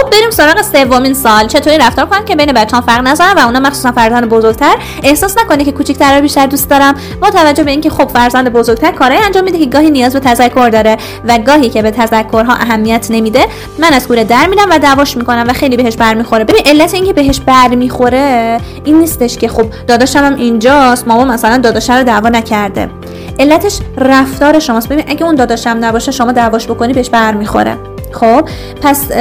بریم سراغ سومین سال، چطوری رفتار کنم که بین بچه‌ها فرق نذارم و اونا مخصوصا فرزند بزرگتر احساس نکنه که کوچیک‌تر رو بیشتر دوست دارم، با توجه به اینکه خب فرزند بزرگتر کارهای انجام میده که گاهی نیاز به تذکر داره و گاهی که به تذکرها اهمیت نمیده من از کوره در میدم و دعواش میکنم و خیلی بهش برمیخوره. ببین علت اینکه بهش برمیخوره این نیستش که خب داداشم هم اینجاست مامان مثلا داداش رو دعوا نکرده، علتش رفتار شماست. ببین اگه اون داداشم نباشه شما دعواش بکنی بهش برمیخوره. خب پس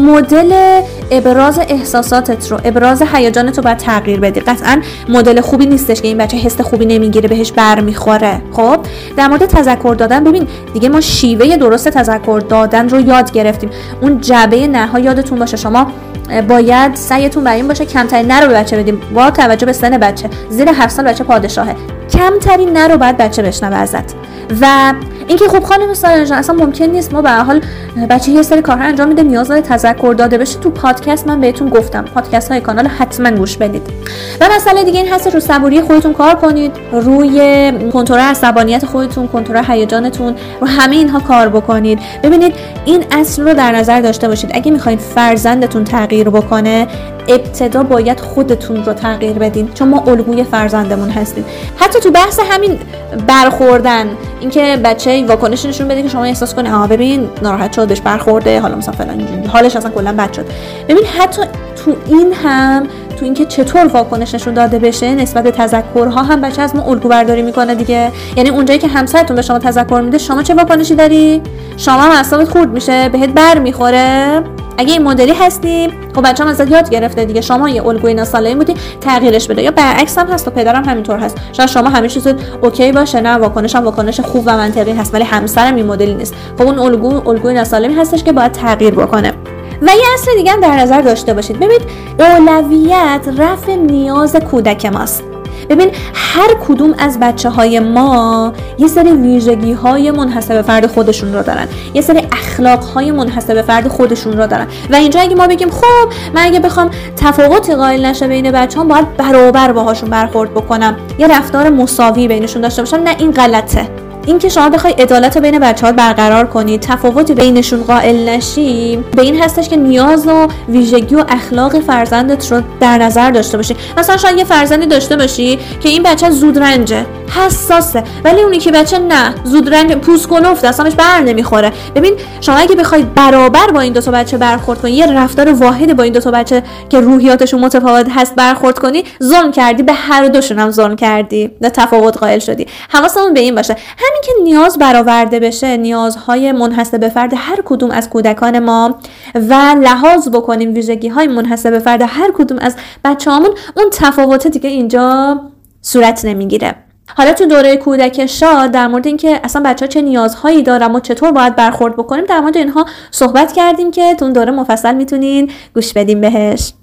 مدل ابراز احساساتت رو، ابراز هیجانت رو باید تغییر بدی. قطعا مدل خوبی نیستش که این بچه حس خوبی نمیگیره بهش برمیخوره. خب در مورد تذکر دادن، ببین دیگه ما شیوه درست تذکر دادن رو یاد گرفتیم. اون جعبه نها یادتون باشه، شما باید سعیتون بر این باشه کمترین نه رو به بچه بدیم. با توجه به سن بچه، زیر 7 سال بچه پادشاهه، کمترین نه رو باید بچه بشنوه ازت. و اینکه خب خانم سارا جان اصلا ممکن نیست، ما به هر حال بچه یه سری کارها انجام میده نیاز داره تذکر داده بشه. تو پادکست من بهتون گفتم، پادکست های کانال حتما گوش بدید. و مسئله دیگه این هست رو صبوری خودتون کار کنید، روی کنترل عصبانیت خودتون، کنترل هیجانتون، رو همه اینها کار بکنید. ببینید این اصل رو در نظر داشته باشید، اگه میخواین فرزندتون تغییر بکنه ابتدا باید خودتون رو تغییر بدین، چون ما الگوی فرزندمون هستیم. حتی تو بحث همین برخوردن، اینکه بچه واکنش نشون بده که شما احساس کنی ببین ناراحت شد بهش برخورده، حالا مثلا فلان اینجوری حالش اصلا کلا بد شد. ببین حتی تو این هم، تو اینکه چطور واکنش نشون داده بشه نسبت به تذکرها هم بچه از ما الگو برداری میکنه دیگه. یعنی اونجایی که همسرتون به شما تذکر میده شما چه واکنشی داری؟ شما هم اعصابت خورد میشه، بهت برمیخوره. اگه این مدلی هستیم خب بچه‌م ازت یاد گرفته دیگه، شما یه الگوی ناسالمی بودی تغییرش بده. یا برعکس هم هست و پدرم همینطور هست، شاید شما همه چیز اوکی باشه، نه واکنشم واکنش خوب و منطقی هست ولی همسرم این مدلی نیست، خب اون الگوی ناسالمی هستش که باید تغییر بکنه. و یه اصل دیگه هم در نظر داشته باشید، ببین اولویت رفع نیاز کودک ماست. ببین هر کدوم از بچه‌های ما یه سری ویژگی‌های منحصر به فرد خودشون رو دارن، یه سری اخلاق‌های منحصر به فرد خودشون رو دارن. و اینجا اگه ما بگیم خب من اگه بخوام تفاوتی قائل نشه بین بچه‌ها باید برابر باهاشون برخورد بکنم، یه رفتار مساوی بینشون داشته باشم، نه این غلطه. این که شما بخوای عدالت رو بین بچه‌ها برقرار کنی، تفاوتی بینشون قائل نشی، به این هستش که نیاز و ویژگی و اخلاق فرزندت رو در نظر داشته باشی. مثلا شاید یه فرزندی داشته باشی که این بچه زودرنجه، حساسه، ولی اونی که بچه نه زودرنج پوست کلفته، اصلا بهش بر نمیخوره. ببین شما اگه بخوای برابر با این دو تا بچه برخورد کنی، یه رفتار واحد با این دو تا بچه که روحیاتشون متفاوت هست برخورد کنی، ظلم کردی، به هر دوشون هم ظلم کردی، نه تفاوت قائل شدی. حواسمون به این باشه. همین که نیاز برآورده بشه، نیازهای منحصر به فرد هر کدوم از کودکان ما و لحاظ بکنیم ویژگی‌های منحصر به فرد هر کدوم از بچه‌هامون، اون تفاوت دیگه اینجا صورت نمیگیره. حالا تو دوره کودک شاد در مورد اینکه اصلا بچه‌ها چه نیازهایی دارن و چطور باید برخورد بکنیم در مورد اینها صحبت کردیم که تو اون دوره مفصل میتونین گوش بدیم بهش.